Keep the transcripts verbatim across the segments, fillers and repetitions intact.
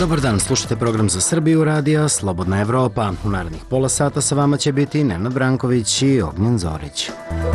Dobar dan, slušate program za Srbiju radija Slobodna Evropa. U narednih pola sata sa vama će biti Nenad Branković i Ognjen Zorić.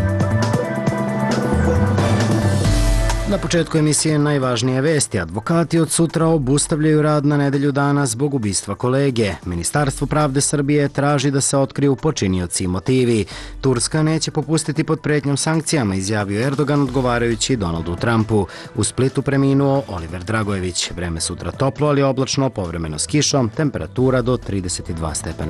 Na početku emisije najvažnije vesti. Advokati od sutra obustavljaju rad na nedelju dana zbog ubistva kolege. Ministarstvo pravde Srbije traži da se otkriju počinioci i motivi. Turska neće popustiti pod pretnjom sankcijama, izjavio Erdogan odgovarajući Donaldu Trumpu. U Splitu preminuo Oliver Dragojević. Vreme sutra toplo, ali oblačno, povremeno s kišom, temperatura do trideset dva stepena.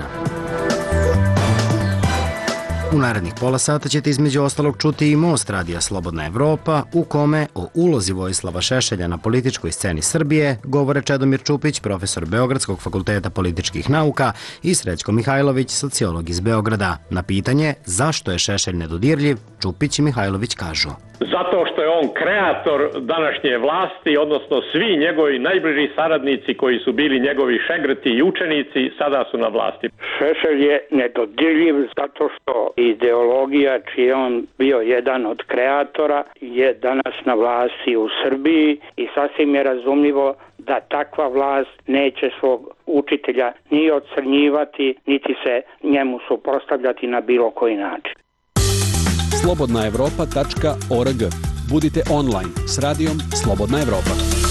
U narednih pola sata ćete između ostalog čuti i Most radija Slobodna Evropa, u kome o ulozi Vojislava Šešelja na političkoj sceni Srbije govore Čedomir Čupić, profesor Beogradskog fakulteta političkih nauka, i Srećko Mihajlović, sociolog iz Beograda. Na pitanje zašto je Šešelj nedodirljiv, Čupić i Mihajlović kažu: Zato što je on kreator današnje vlasti, odnosno svi njegovi najbliži saradnici koji su bili njegovi šegrti i učenici sada su na vlasti. Šešelj je nedodirljiv zato što ideologija čiji je on bio jedan od kreatora je danas na vlasti u Srbiji i sasvim je razumljivo da takva vlast neće svog učitelja ni ocrnjivati, niti se njemu suprotstavljati na bilo koji način. slobodna evropa tačka org. Budite online s radijom Slobodna Evropa.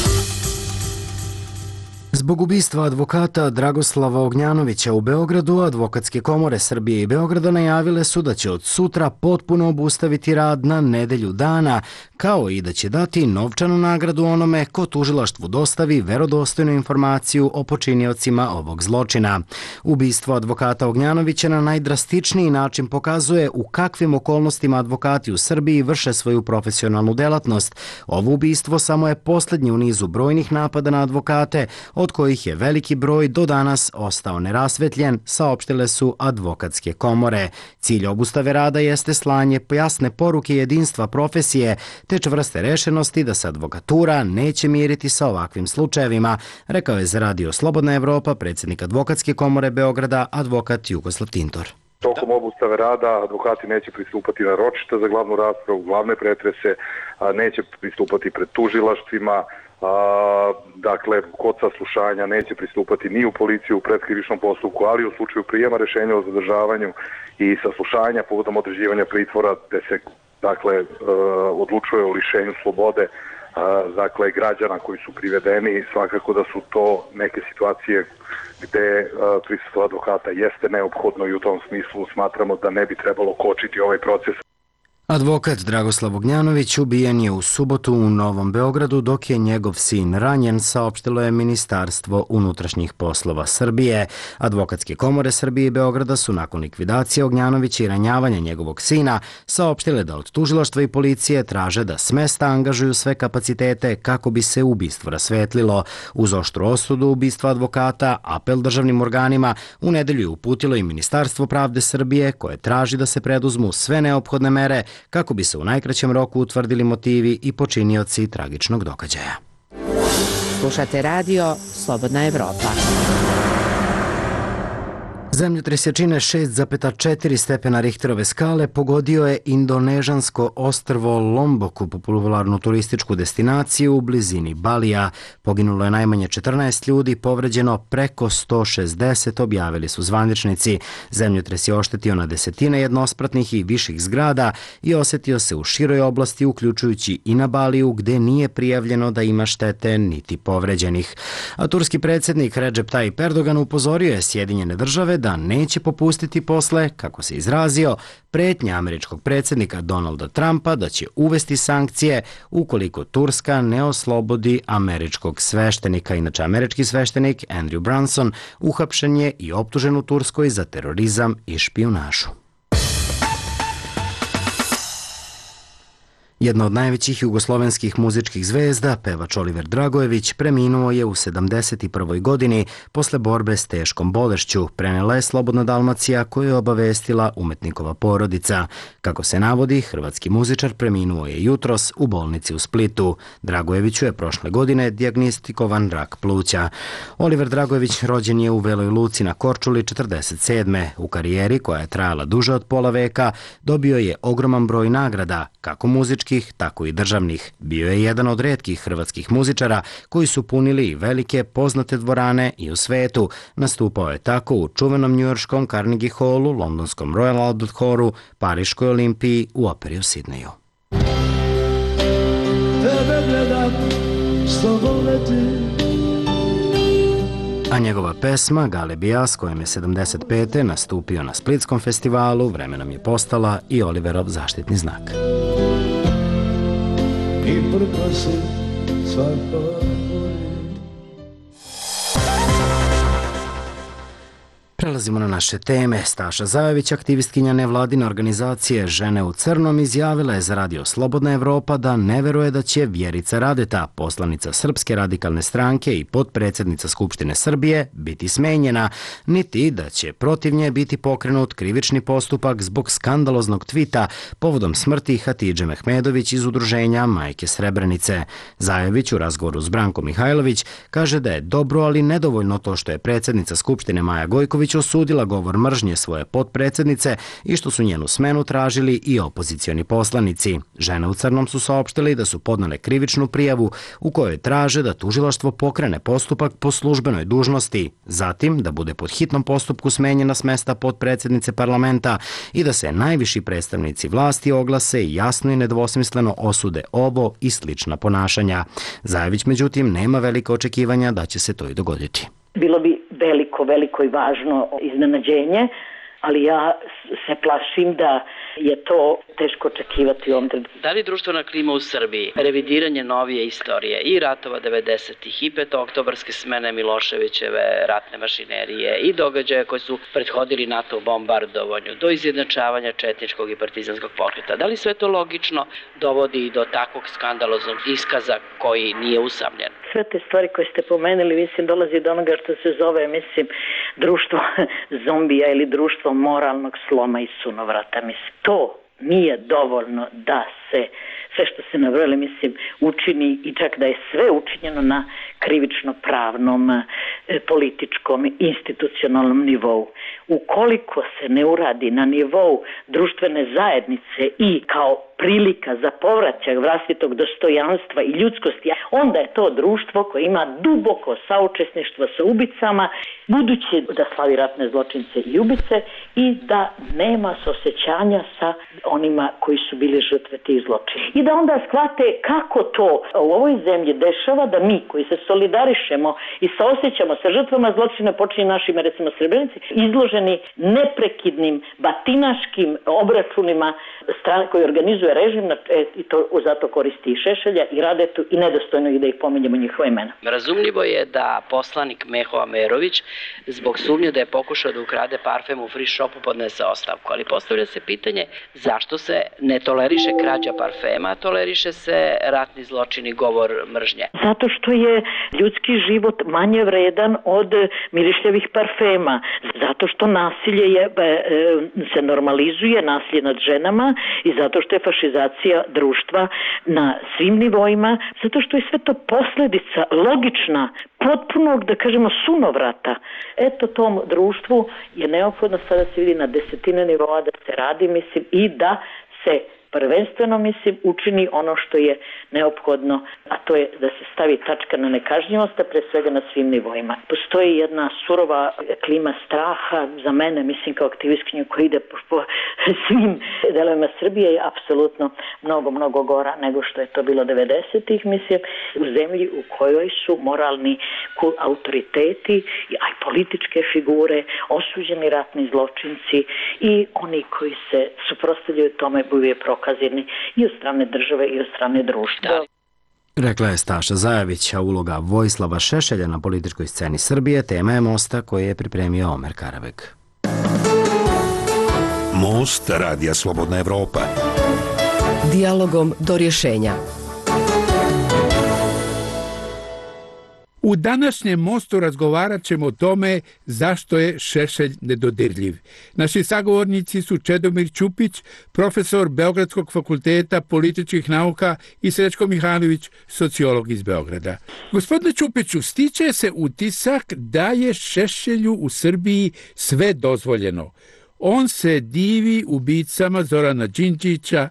Zbog ubistva advokata Dragoslava Ognjanovića u Beogradu, advokatske komore Srbije i Beograda najavile su da će od sutra potpuno obustaviti rad na nedelju dana, kao i da će dati novčanu nagradu onome ko tužilaštvu dostavi verodostojnu informaciju o počiniocima ovog zločina. Ubistvo advokata Ognjanovića na najdrastičniji način pokazuje u kakvim okolnostima advokati u Srbiji vrše svoju profesionalnu delatnost. Ovo ubistvo samo je poslednji u nizu brojnih napada na advokate, od kojih je veliki broj do danas ostao nerasvetljen, saopštile su advokatske komore. Cilj obustave rada jeste slanje jasne poruke jedinstva profesije, te čvrste rešenosti da se advokatura neće miriti sa ovakvim slučajevima, rekao je za radio Slobodna Evropa predsjednik advokatske komore Beograda, advokat Jugoslav Tintor. Tokom obustave rada advokati neće pristupati na ročišta za glavnu raspravu, glavne pretrese, neće pristupati pred tužilaštvima, A, dakle, kod saslušanja neće pristupati ni u policiju u predkrivičnom postupku, ali u slučaju prijema rešenja o zadržavanju i saslušanja povodom određivanja pritvora gde se dakle odlučuje o lišenju slobode dakle građana koji su privedeni. Svakako da su to neke situacije gde prisustvo advokata jeste neophodno i u tom smislu smatramo da ne bi trebalo kočiti ovaj proces. Advokat Dragoslav Ognjanović ubijen je u subotu u Novom Beogradu, dok je njegov sin ranjen, saopštilo je Ministarstvo unutrašnjih poslova Srbije. Advokatske komore Srbije i Beograda su nakon likvidacije Ognjanovića i ranjavanja njegovog sina saopštile da od tužilaštva i policije traže da s mesta angažuju sve kapacitete kako bi se ubistvo rasvetlilo. Uz oštru osudu ubistva advokata, apel državnim organima u nedelju je uputilo i Ministarstvo pravde Srbije, koje traži da se preduzmu sve neophodne mere kako bi se u najkraćem roku utvrdili motivi i počinioci tragičnog događaja. Slušate radio Slobodna Evropa. Zemljotres jačine šest zarez četiri stepena Richterove skale pogodio je indonežansko ostrvo Lombok, popularnu turističku destinaciju u blizini Balija. Poginulo je najmanje četrnaest ljudi, povređeno preko sto šezdeset, objavili su zvaničnici. Zemljotres je oštetio na desetine jednospratnih i viših zgrada i osetio se u široj oblasti, uključujući i na Baliju, gde nije prijavljeno da ima štete niti povređenih. A turski predsjednik Recep Tayyip Erdogan upozorio je Sjedinjene države da neće popustiti posle, kako se izrazio, pretnja američkog predsjednika Donalda Trumpa da će uvesti sankcije ukoliko Turska ne oslobodi američkog sveštenika. Inače, američki sveštenik Andrew Brunson uhapšen je i optužen u Turskoj za terorizam i špijunažu. Jedna od najvećih jugoslovenskih muzičkih zvezda, pevač Oliver Dragojević, preminuo je u sedamdeset prvoj godini posle borbe s teškom bolešću, prenela je Slobodna Dalmacija, koju je obavestila umetnikova porodica. Kako se navodi, hrvatski muzičar preminuo je jutros u bolnici u Splitu. Dragojeviću je prošle godine dijagnostikovan rak pluća. Oliver Dragojević rođen je u Veloj Luci na Korčuli četrdeset sedme. U karijeri, koja je trajala duže od pola veka, dobio je ogroman broj nagrada, kako muzički umjetničkih, tako i državnih. Bio je jedan od retkih hrvatskih muzičara koji su punili i velike poznate dvorane i u svetu. Nastupao je tako u čuvenom njujorškom Carnegie Hallu, londonskom Royal Albert Hallu, Pariškoj Olimpiji, u operi u Sidneju. Tebe gledam s tobom leti. A njegova pesma Galebija, s kojom je sedamdeset pete nastupio na Splitskom festivalu, vremenom je postala i Oliverov zaštitni znak. I prkosi svako. Prelazimo na naše teme. Staša Zajović, aktivistkinja nevladine organizacije Žene u crnom, izjavila je za radio Slobodna Evropa da ne veruje da će Vjerica Radeta, poslanica Srpske radikalne stranke i potpredsjednica Skupštine Srbije, biti smenjena, niti da će protiv nje biti pokrenut krivični postupak zbog skandaloznog tvita povodom smrti Hatidže Mehmedović iz udruženja Majke Srebrenice. Zajović u razgovoru s Brankom Mihajlović kaže da je dobro, ali nedovoljno to što je predsjednica Skupštine Maja Gojković osudila govor mržnje svoje potpredsjednice i što su njenu smenu tražili i opozicioni poslanici. Žene u crnom su saopštili da su podnale krivičnu prijavu u kojoj traže da tužilaštvo pokrene postupak po službenoj dužnosti, zatim da bude pod hitnom postupku smenjena s mesta potpredsjednice parlamenta i da se najviši predstavnici vlasti oglase i jasno i nedvosmisleno osude ovo i slična ponašanja. Zajević, međutim, nema velike očekivanja da će se to i dogoditi. Bilo bi veliko, veliko i važno iznenađenje, ali ja se plašim da je to teško očekivati u ovom trenutku. Da li društvena klima u Srbiji, revidiranje novije istorije i ratova devedesetih i petooktobarske smene Miloševićeve ratne mašinerije i događaje koji su prethodili NATO bombardovanju, do izjednačavanja četničkog i partizanskog pokreta, da li sve to logično dovodi do takvog skandaloznog iskaza koji nije usamljen? Sve te stvari koje ste pomenuli, mislim, dolazi do onoga što se zove, mislim, društvo zombija ili društvo moralnog sloma i sunovrata. Mislim, to nije dovoljno da se sve što se nabrojali, mislim, učini i čak da je sve učinjeno na krivično-pravnom, političkom, institucionalnom nivou. Ukoliko se ne uradi na nivou društvene zajednice i kao prilika za povraćaj vlastitog dostojanstva i ljudskosti, onda je to društvo koje ima duboko saučesništvo sa ubicama, budući da slavi ratne zločince i ubice i da nema saosećanja sa onima koji su bili žrtve tih zločina. I da onda shvate kako to u ovoj zemlji dešava da mi koji se solidarišemo i saosećamo sa žrtvama zločina počinje našim, recimo Srebrenici, izloženi neprekidnim batinaškim obračunima strane koji organizuje režim e, i to zato koristi i Šešelja i Radetu i nedostojno i da ih pominjemo njihova imena. Razumljivo je da poslanik Meho Amerović zbog sumnje da je pokušao da ukrade parfem u free shopu podnese ostavku, ali postavlja se pitanje zašto se ne toleriše krađa parfema, a toleriše se ratni zločin i govor mržnje. Zato što je ljudski život manje vredan od mirišljavih parfema, zato što nasilje je, se normalizuje, nasilje nad ženama i zato što je fašizacija društva na svim nivoima, zato što je sve to posljedica logična, potpunog, da kažemo, sunovrata. Eto, tom društvu je neophodno sada se vidi na desetine nivoa da se radi, mislim, i da se prvenstveno, mislim, učini ono što je neophodno, a to je da se stavi tačka na nekažnjivost, a pre svega na svim nivoima. Postoji jedna surova klima straha za mene, mislim, kao aktivistkinju koja ide po, po svim delovima Srbije, je apsolutno mnogo, mnogo gora nego što je to bilo devedesetih, mislim, u zemlji u kojoj su moralni autoriteti, a i političke figure, osuđeni ratni zločinci i oni koji se suprotstavljaju tome bivaju prokazani i od strane države i od strane društva. Rekla je Staša Zajović, a uloga Vojislava Šešelja na političkoj sceni Srbije tema je Mosta koji je pripremio Omer Karavek. Most Radija Slobodna Evropa. Dijalogom do rješenja. U današnjem Mostu razgovarat ćemo o tome zašto je Šešelj nedodirljiv. Naši sagovornici su Čedomir Ćupić, profesor Beogradskog fakulteta političkih nauka i Srećko Mihajlović, sociolog iz Beograda. Gospodine Ćupiću, stiče se utisak da je Šešelju u Srbiji sve dozvoljeno. On se divi ubicama Zorana Đinđića,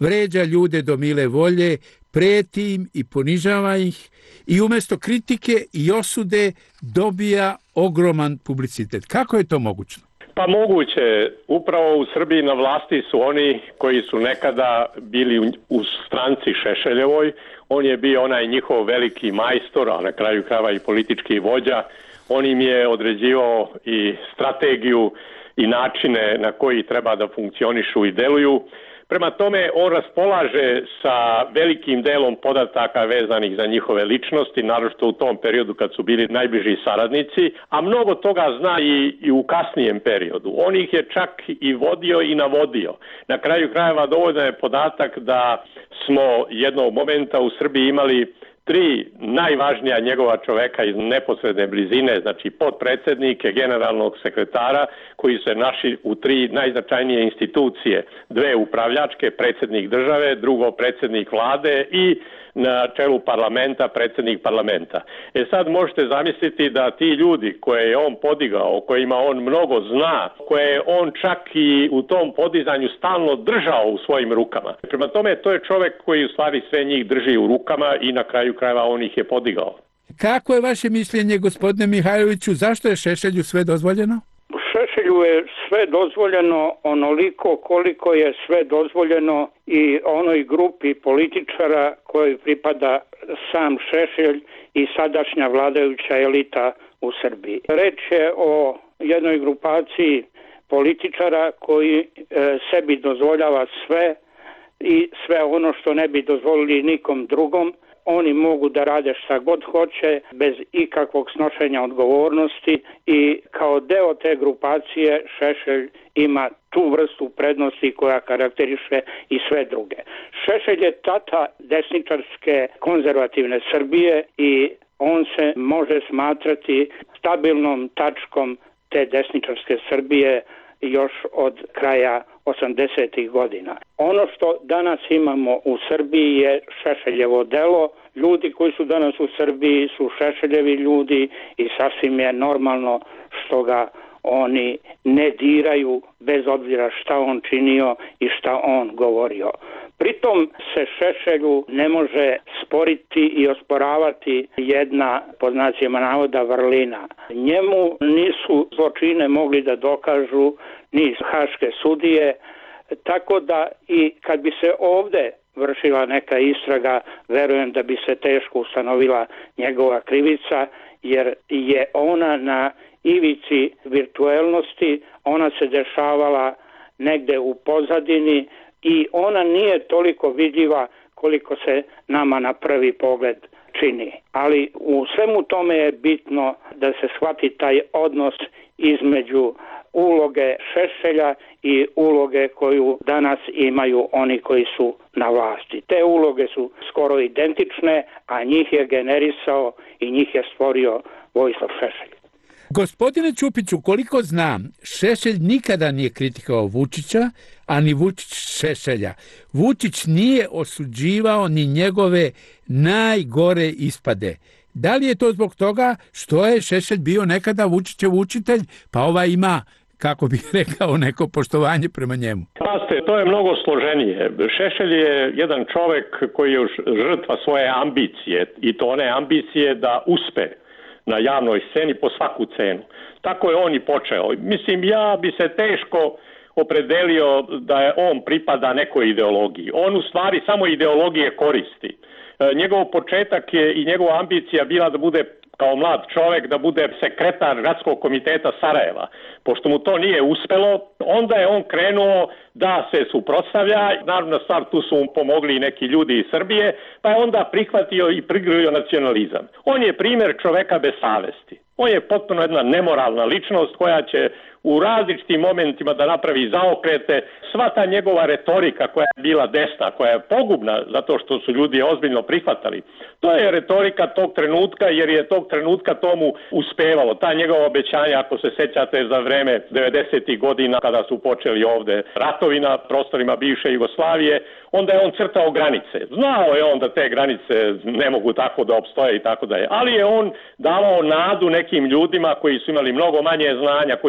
vređa ljude do mile volje, preti im i ponižava ih i umjesto kritike i osude dobija ogroman publicitet. Kako je to moguće? Pa moguće. Upravo u Srbiji na vlasti su oni koji su nekada bili u, u stranci Šešeljevoj. On je bio onaj njihov veliki majstor, a na kraju krajeva i politički vođa. On im je određivao i strategiju i načine na koji treba da funkcionišu i deluju. Prema tome, on raspolaže sa velikim delom podataka vezanih za njihove ličnosti, naročito u tom periodu kad su bili najbliži saradnici, a mnogo toga zna i, i u kasnijem periodu. On ih je čak i vodio i navodio. Na kraju krajeva dovoljno je podatak da smo jednog momenta u Srbiji imali tri najvažnija njegova čoveka iz neposredne blizine, znači potpredsjednike, generalnog sekretara, koji se našli u tri najznačajnije institucije. Dve upravljačke, predsjednik države, drugo predsjednik vlade i na čelu parlamenta, predsjednik parlamenta. E sad možete zamisliti da ti ljudi koje je on podigao, o kojima on mnogo zna, koje je on čak i u tom podizanju stalno držao u svojim rukama. Prema tome, to je čovjek koji u stvari sve njih drži u rukama i na kraju krajeva on ih je podigao. Kako je vaše mišljenje, gospodine Mihajloviću, zašto je Šešelju sve dozvoljeno? Šešelju je sve dozvoljeno onoliko koliko je sve dozvoljeno i onoj grupi političara koji pripada sam Šešelj i sadašnja vladajuća elita u Srbiji. Reč je o jednoj grupaciji političara koji e, sebi dozvoljava sve i sve ono što ne bi dozvolili nikom drugom. Oni mogu da rade šta god hoće bez ikakvog snošenja odgovornosti i kao deo te grupacije Šešelj ima tu vrstu prednosti koja karakteriše i sve druge. Šešelj je tata desničarske konzervativne Srbije i on se može smatrati stabilnom tačkom te desničarske Srbije još od kraja osamdesetih godina. Ono što danas imamo u Srbiji je Šešeljevo delo. Ljudi koji su danas u Srbiji su Šešeljevi ljudi i sasvim je normalno što ga oni ne diraju bez obzira šta on činio i šta on govorio. Pritom se Šešelju ne može sporiti i osporavati jedna, pod znacima navoda, vrlina. Njemu nisu zločine mogli da dokažu ni haške sudije, tako da i kad bi se ovde vršila neka istraga, verujem da bi se teško ustanovila njegova krivica, jer je ona na ivici virtuelnosti, ona se dešavala negde u pozadini i ona nije toliko vidljiva koliko se nama na prvi pogled čini. Ali u svemu tome je bitno da se shvati taj odnos između uloge Šešelja i uloge koju danas imaju oni koji su na vlasti. Te uloge su skoro identične, a njih je generisao i njih je stvorio Vojislav Šešelj. Gospodine Ćupiću, koliko znam, Šešelj nikada nije kritikovao Vučića, a ni Vučić Šešelja. Vučić nije osuđivao ni njegove najgore ispade. Da li je to zbog toga što je Šešelj bio nekada Vučićev učitelj, pa ova ima, kako bih rekao, neko poštovanje prema njemu? Paste, to je mnogo složenije. Šešelj je jedan čovjek koji je žrtva svoje ambicije i to one ambicije da uspe na javnoj sceni po svaku cenu. Tako je on i počeo. Mislim, ja bi se teško opredelio da je on pripada nekoj ideologiji. On u stvari samo ideologije koristi. E, njegov početak je i njegova ambicija bila da bude kao mlad čovjek, da bude sekretar gradskog komiteta Sarajeva. Pošto mu to nije uspelo, onda je on krenuo da se suprotstavlja. Naravno stvar, tu su mu pomogli i neki ljudi iz Srbije, pa je onda prihvatio i prigrlio nacionalizam. On je primjer čoveka bez savesti. On je potpuno jedna nemoralna ličnost koja će u različitim momentima da napravi zaokrete. Sva ta njegova retorika koja je bila desna, koja je pogubna zato što su ljudi ozbiljno prihvatali, to je retorika tog trenutka, jer je tog trenutka tomu uspevalo. Ta njegova obećanja, ako se sećate za vreme devedesetih godina kada su počeli ovde ratovi na prostorima bivše Jugoslavije, onda je on crtao granice. Znao je on da te granice ne mogu tako da opstoje i tako da je. Ali je on davao nadu nekim ljudima koji su imali mnogo manje znanja, koji su bili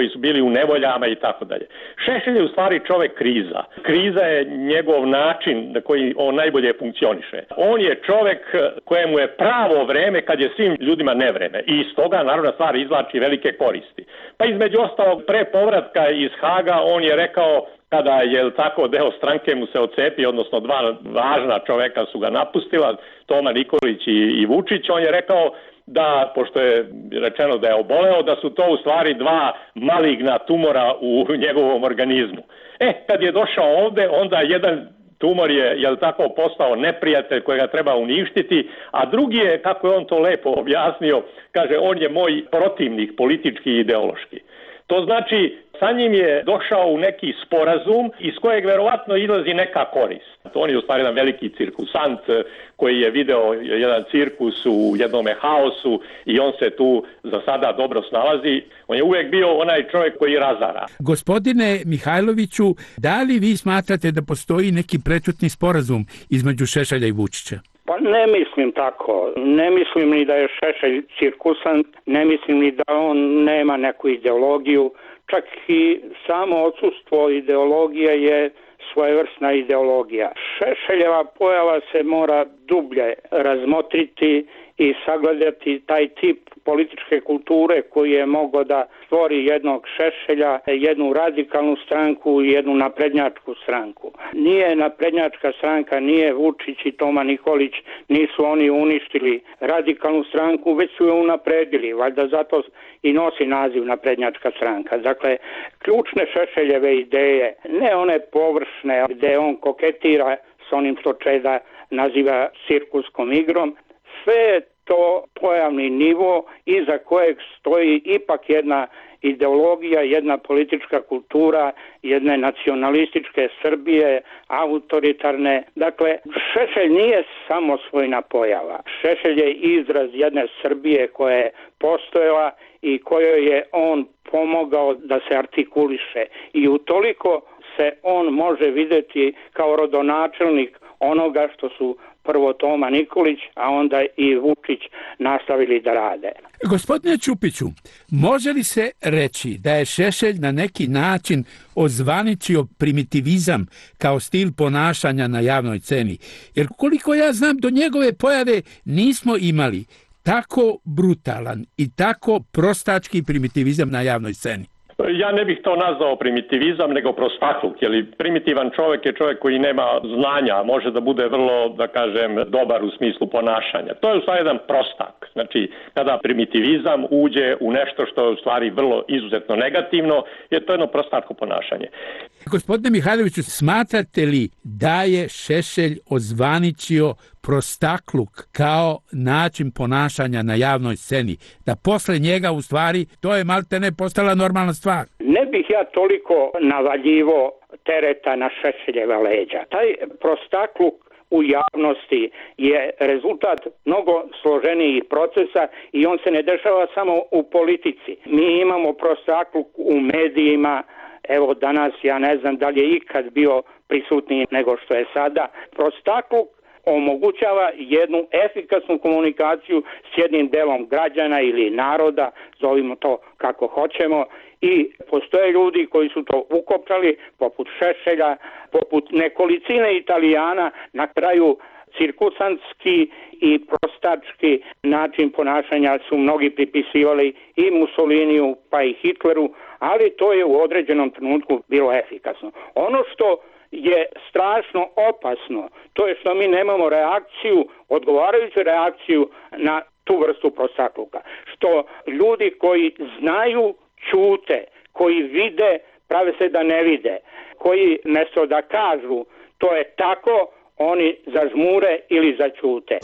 u nevoljama i tako dalje. Šešelj je u stvari čovjek kriza. Kriza je njegov način na koji on najbolje funkcioniše. On je čovjek kojemu je pravo vreme kad je svim ljudima nevreme i iz toga narodna stvar izvlači velike koristi. Pa između ostalog pre povratka iz Haga on je rekao, kada je tako deo stranke mu se odcepio, odnosno dva važna čoveka su ga napustila, Toma Nikolić i, i Vučić, on je rekao da, pošto je rečeno da je oboleo, da su to u stvari dva maligna tumora u njegovom organizmu. E, kad je došao ovde, onda jedan tumor je, je tako, postao neprijatelj kojega treba uništiti, a drugi je, kako je on to lepo objasnio, kaže, on je moj protivnik politički i ideološki. To znači, sa njim je došao u neki sporazum iz kojeg verovatno izlazi neka korist. On je u stvari jedan veliki cirkusant koji je video jedan cirkus u jednome haosu i on se tu za sada dobro snalazi. On je uvijek bio onaj čovjek koji razara. Gospodine Mihajloviću, da li vi smatrate da postoji neki prečutni sporazum između Šešelja i Vučića? Pa ne mislim tako. Ne mislim ni da je Šešelj cirkusant, ne mislim ni da on nema neku ideologiju. Čak i samo odsustvo ideologije je svojevrsna ideologija. Šešeljeva pojava se mora dublje razmotriti i sagledati taj tip političke kulture koji je mogao da stvori jednog Šešelja, jednu radikalnu stranku i jednu naprednjačku stranku. Nije naprednjačka stranka, nije Vučić i Toma Nikolić, nisu oni uništili radikalnu stranku, već su je unapredili, valjda zato i nosi naziv naprednjačka stranka. Dakle, ključne Šešeljeve ideje, ne one površne gde on koketira s onim što Čeda naziva cirkuskom igrom, sve je to pojavni nivo iza kojeg stoji ipak jedna ideologija, jedna politička kultura, jedne nacionalističke Srbije, autoritarne. Dakle, Šešelj nije samo svojna pojava. Šešelj je izraz jedne Srbije koja je postojala i kojoj je on pomogao da se artikuliše. I utoliko se on može vidjeti kao rodonačelnik onoga što su prvo Toma Nikolić, a onda i Vučić nastavili da rade. Gospodine Ćupiću, može li se reći da je Šešelj na neki način ozvaničio primitivizam kao stil ponašanja na javnoj sceni? Jer koliko ja znam, do njegove pojave nismo imali tako brutalan i tako prostački primitivizam na javnoj sceni. Ja ne bih to nazvao primitivizam, nego prostakluk, jer primitivan čovjek je čovjek koji nema znanja, može da bude vrlo, da kažem, dobar u smislu ponašanja. To je u stvari jedan prostak. Znači, kada primitivizam uđe u nešto što je u stvari vrlo izuzetno negativno, je to jedno prostatko ponašanje. Gospodine Mihajloviću, smatrate li da je Šešelj ozvaničio prostakluk kao način ponašanja na javnoj sceni? Da posle njega u stvari to je maltene postala normalna stvar? Ne bih ja toliko navaljivo tereta na Šešeljeva leđa. Taj prostakluk u javnosti je rezultat mnogo složenijih procesa i on se ne dešava samo u politici. Mi imamo prostakluk u medijima. Evo danas ja ne znam da li je ikad bio prisutniji nego što je sada. Prostakluk omogućava jednu efikasnu komunikaciju s jednim delom građana ili naroda, zovimo to kako hoćemo, i postoje ljudi koji su to ukopčali, poput Šešelja, poput nekolicine Italijana, na kraju cirkusantski i prostački način ponašanja su mnogi pripisivali i Mussoliniju pa i Hitleru, ali to je u određenom trenutku bilo efikasno. Ono što je strašno opasno, to je što mi nemamo reakciju, odgovarajuću reakciju na tu vrstu prostakluka. Što ljudi koji znaju ćute, koji vide, prave se da ne vide, koji mjesto da kažu to je tako, oni zažmure ili zaćute.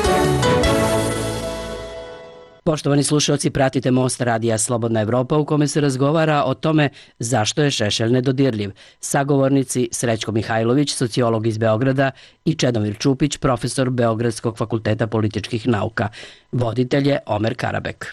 Poštovani slušalci, pratite Most Radija Slobodna Evropa u kome se razgovara o tome zašto je Šešelj nedodirljiv. Sagovornici Srećko Mihajlović, sociolog iz Beograda, i Čedomir Čupić, profesor Beogradskog fakulteta političkih nauka. Voditelj je Omer Karabek.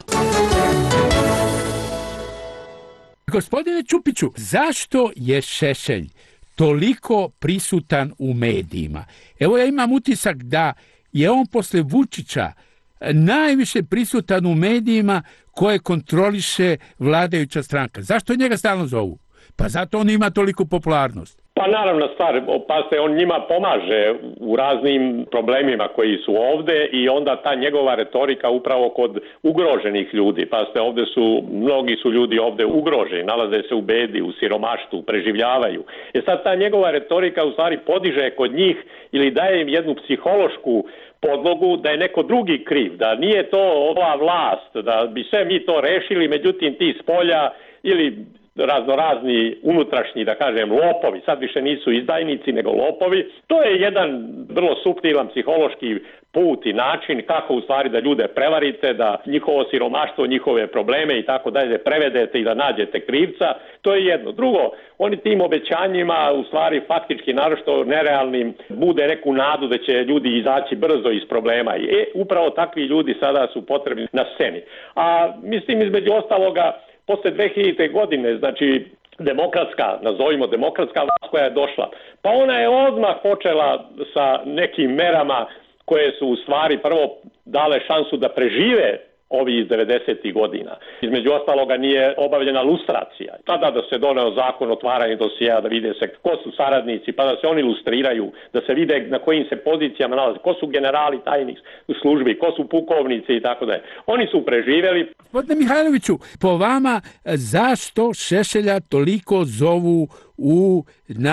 Gospodine Čupiću, zašto je Šešelj toliko prisutan u medijima? Evo, ja imam utisak da je on posle Vučića najviše prisutan u medijima koje kontroliše vladajuća stranka. Zašto njega stalno zovu? Pa zato on ima toliku popularnost. Pa naravno stvar, pa on njima pomaže u raznim problemima koji su ovde i onda ta njegova retorika upravo kod ugroženih ljudi. Pa ste ovde su, mnogi su ljudi ovde ugroženi, nalaze se u bedi, u siromaštvu, preživljavaju. E sad ta njegova retorika u stvari podiže kod njih ili daje im jednu psihološku podlogu da je neko drugi kriv, da nije to ova vlast, da bi sve mi to rešili, međutim ti s polja ili raznorazni unutrašnji, da kažem, lopovi, sad više nisu izdajnici nego lopovi. To je jedan vrlo suptilan psihološki put i način kako u stvari da ljude prevarite, da njihovo siromaštvo, njihove probleme i tako dalje prevedete i da nađete krivca. To je jedno. Drugo, oni tim obećanjima u stvari faktički naročito nerealnim bude neku nadu da će ljudi izaći brzo iz problema. I e, upravo takvi ljudi sada su potrebni na sceni. A mislim između ostaloga posle dve hiljadite. godine, znači demokratska, nazovimo demokratska vlast koja je došla, pa ona je odmah počela sa nekim merama koje su u stvari prvo dale šansu da prežive ovi iz devedesetih godina. Između ostaloga nije obavljena lustracija. Tada da se doneo zakon o otvaranju dosjea, da vide se ko su saradnici, pa da se oni lustriraju, da se vide na kojim se pozicijama nalaze, ko su generali tajnih službi, ko su pukovnici i tako dalje. Oni su preživjeli. Gospodine Mihajloviću, po vama zašto Šešelja toliko zovu u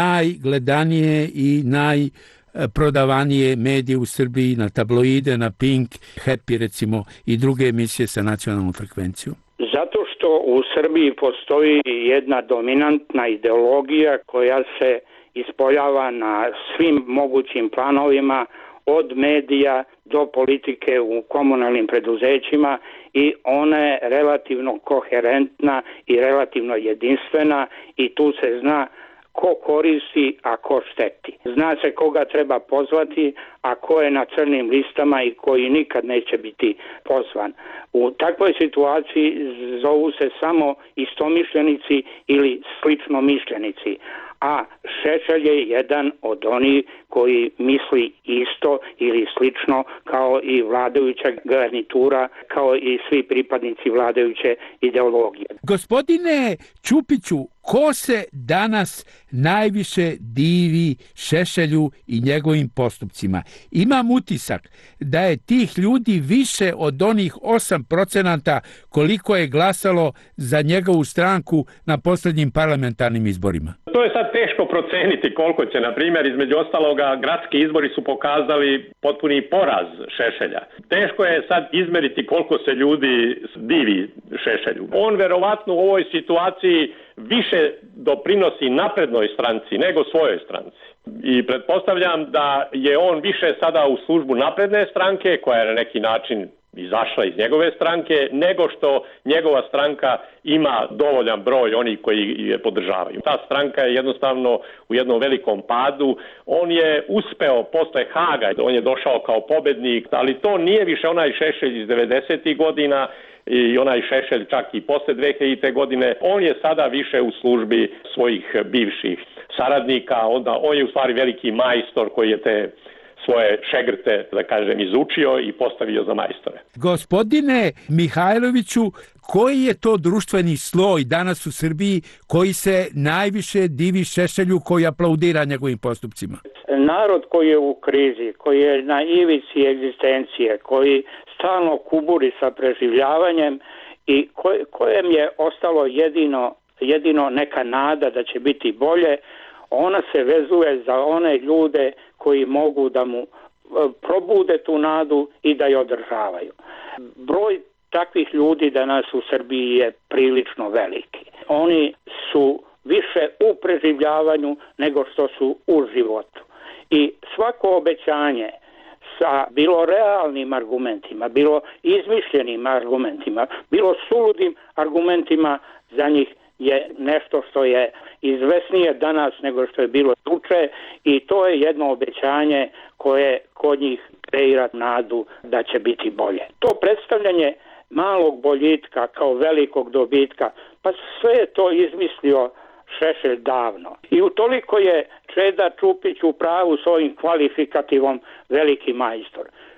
najgledanije i naj prodavanije medije u Srbiji, na tabloide, na Pink, Happy recimo i druge emisije sa nacionalnom frekvencijom? Zato što u Srbiji postoji jedna dominantna ideologija koja se ispoljava na svim mogućim planovima, od medija do politike u komunalnim preduzećima, i ona je relativno koherentna i relativno jedinstvena i tu se zna ko koristi, a ko šteti. Zna se koga treba pozvati, a ko je na crnim listama i koji nikad neće biti pozvan. U takvoj situaciji zovu se samo istomišljenici ili slično mišljenici, a Šešelj je jedan od onih koji misli isto ili slično kao i vladajuća garnitura, kao i svi pripadnici vladajuće ideologije. Gospodine Ćupiću, ko se danas najviše divi Šešelju i njegovim postupcima? Imam utisak da je tih ljudi više od onih osam procenata koliko je glasalo za njegovu stranku na posljednjim parlamentarnim izborima. To je sad teško proceniti koliko će, na primjer, između ostaloga, gradski izbori su pokazali potpuni poraz Šešelja. Teško je sad izmeriti koliko se ljudi divi Šešelju. On verovatno u ovoj situaciji više doprinosi naprednoj stranci nego svojoj stranci. I pretpostavljam da je on više sada u službu napredne stranke, koja je na neki način izašla iz njegove stranke, nego što njegova stranka ima dovoljan broj onih koji je podržavaju. Ta stranka je jednostavno u jednom velikom padu. On je uspeo posle Haga, on je došao kao pobednik, ali to nije više onaj Šešelj iz devedesetih godina i onaj Šešelj čak i posle dve hiljadite. godine. On je sada više u službi svojih bivših saradnika, onda on je u stvari veliki majstor koji je te svoje šegrte, da kažem, izučio i postavio za majstore. Gospodine Mihajloviću, koji je to društveni sloj danas u Srbiji koji se najviše divi Šešelju, koji aplaudira njegovim postupcima? Narod koji je u krizi, koji je na ivici egzistencije, koji stalno kuburi sa preživljavanjem i kojem je ostalo jedino, jedino neka nada da će biti bolje, ona se vezuje za one ljude koji mogu da mu probude tu nadu i da je održavaju. Broj takvih ljudi danas u Srbiji je prilično veliki. Oni su više u preživljavanju nego što su u životu. I svako obećanje sa bilo realnim argumentima, bilo izmišljenim argumentima, bilo suludim argumentima za njih je nešto što je izvesnije danas nego što je bilo juče i to je jedno obećanje koje kod njih kreira nadu da će biti bolje. To predstavljanje malog boljitka kao velikog dobitka, pa sve je to izmislio Šešelj davno. I utoliko je Čeda Ćupić u pravu s ovim kvalifikativom veliki majstor.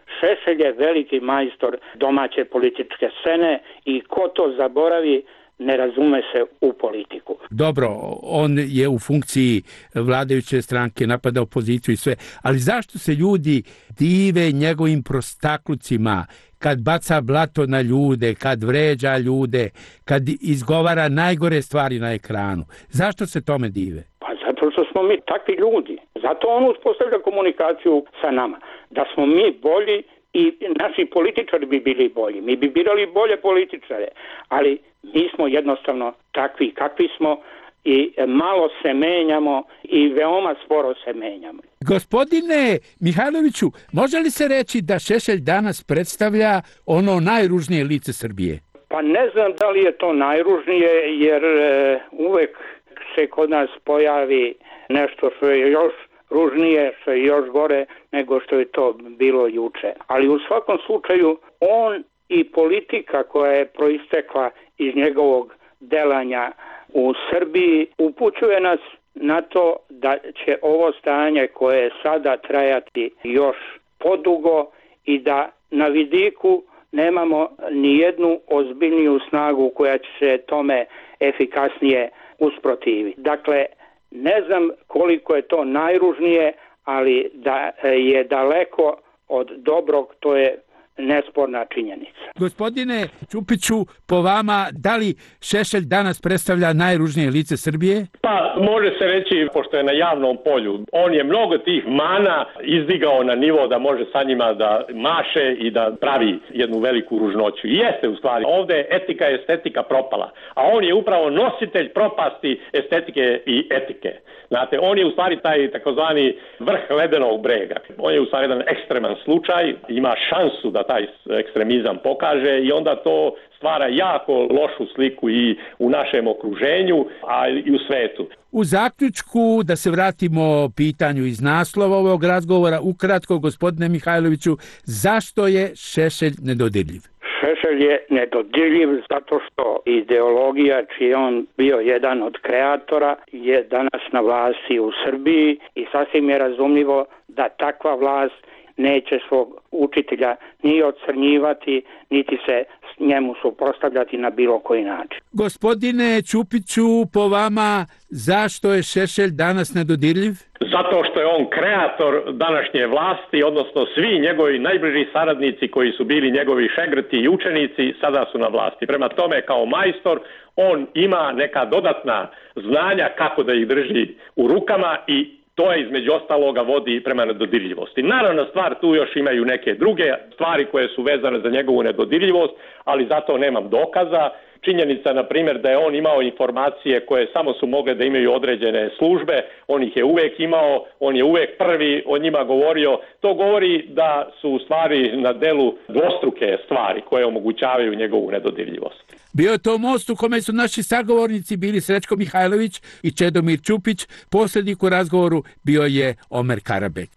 Šešelj je veliki majstor domaće političke scene i ko to zaboravi, ne razume se u politiku. Dobro, on je u funkciji vladajuće stranke, napada opoziciju i sve, ali zašto se ljudi dive njegovim prostaklucima, kad baca blato na ljude, kad vređa ljude, kad izgovara najgore stvari na ekranu? Zašto se tome dive? Pa zato što smo mi takvi ljudi. Zato on uspostavlja komunikaciju sa nama. Da smo mi bolji i naši političari bi bili bolji. Mi bi birali bolje političare, ali mi smo jednostavno takvi kakvi smo i malo se menjamo i veoma sporo se menjamo. Gospodine Mihajloviću, može li se reći da Šešelj danas predstavlja ono najružnije lice Srbije? Pa ne znam da li je to najružnije, jer e, uvek se kod nas pojavi nešto što je još ružnije, što je još gore nego što je to bilo juče. Ali u svakom slučaju on i politika koja je proistekla iz njegovog delanja u Srbiji upućuje nas na to da će ovo stanje koje sada trajati još podugo i da na vidiku nemamo ni jednu ozbiljniju snagu koja će se tome efikasnije usprotiviti. Dakle, ne znam koliko je to najružnije, ali da je daleko od dobrog, to je nesporna činjenica. Gospodine Čupiću, po vama, da li Šešelj danas predstavlja najružnije lice Srbije? Pa, može se reći, pošto je na javnom polju, on je mnogo tih mana izdigao na nivo da može sa njima da maše i da pravi jednu veliku ružnoću. I jeste u stvari. Ovde je etika i estetika propala, a on je upravo nositelj propasti estetike i etike. Znate, on je u stvari taj takozvani vrh ledenog brega. On je u stvari jedan ekstreman slučaj, ima šansu da taj ekstremizam pokaže i onda to stvara jako lošu sliku i u našem okruženju, a i u svetu. U zaključku, da se vratimo pitanju iz naslova ovog razgovora, ukratko, gospodine Mihajloviću, zašto je Šešelj nedodirljiv? Šešelj je nedodirljiv zato što ideologija, čiji je on bio jedan od kreatora, je danas na vlasti u Srbiji i sasvim je razumljivo da takva vlast neće svog učitelja ni ocrnjivati, niti se njemu suprotstavljati na bilo koji način. Gospodine Čupiću, po vama, zašto je Šešelj danas nedodirljiv? Zato što je on kreator današnje vlasti, odnosno svi njegovi najbliži saradnici koji su bili njegovi šegrti i učenici sada su na vlasti. Prema tome, kao majstor, on ima neka dodatna znanja kako da ih drži u rukama i to je između ostaloga vodi prema nedodirljivosti. Naravno, stvar tu još imaju neke druge stvari koje su vezane za njegovu nedodirljivost, ali zato nemam dokaza. Činjenica, na primjer, da je on imao informacije koje samo su mogle da imaju određene službe, on ih je uvek imao, on je uvek prvi o njima govorio. To govori da su u stvari na delu dvostruke stvari koje omogućavaju njegovu nedodirljivost. Bio je to most u kome su naši sagovornici bili Srećko Mihajlović i Čedomir Čupić. Poslednik u razgovoru bio je Omer Karabek.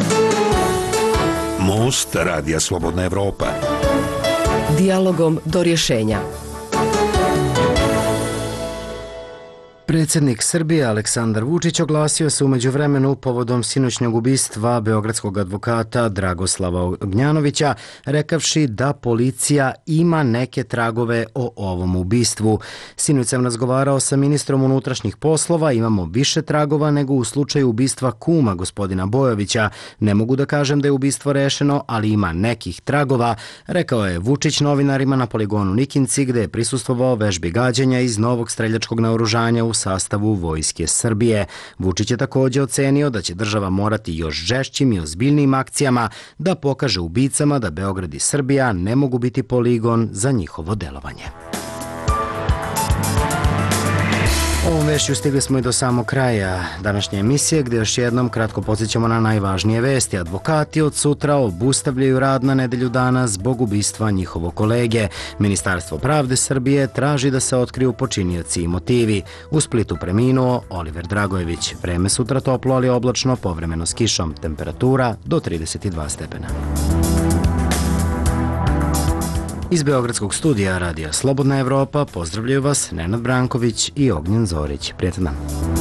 Most Radija Slobodna Evropa. Dijalogom do rješenja. Predsjednik Srbije Aleksandar Vučić oglasio se u međuvremenu povodom sinoćnjeg ubistva beogradskog advokata Dragoslava Ognjanovića, rekavši da policija ima neke tragove o ovom ubistvu. Sinoć sam razgovarao sa ministrom unutrašnjih poslova, imamo više tragova nego u slučaju ubistva kuma gospodina Bojovića. Ne mogu da kažem da je ubistvo rešeno, ali ima nekih tragova, rekao je Vučić novinarima na poligonu Nikinci, gde je prisustvovao vežbi gađanja iz novog streljačkog naoružanja u sastavu Vojske Srbije. Vučić je također ocenio da će država morati još žešćim i ozbiljnijim akcijama da pokaže ubicama da Beograd i Srbija ne mogu biti poligon za njihovo delovanje. Ovom vešću stigli smo i do samog kraja današnje emisije, gdje još jednom kratko podsjećamo na najvažnije vesti. Advokati od sutra obustavljaju rad na nedelju dana zbog ubistva njihovog kolege. Ministarstvo pravde Srbije traži da se otkriju počinioci i motivi. U Splitu preminuo Oliver Dragojević. Vreme sutra toplo, ali oblačno, povremeno s kišom. Temperatura do trideset dva stepena. Iz Beogradskog studija Radija Slobodna Evropa pozdravljaju vas Nenad Branković i Ognjen Zorić. Prijetan dan.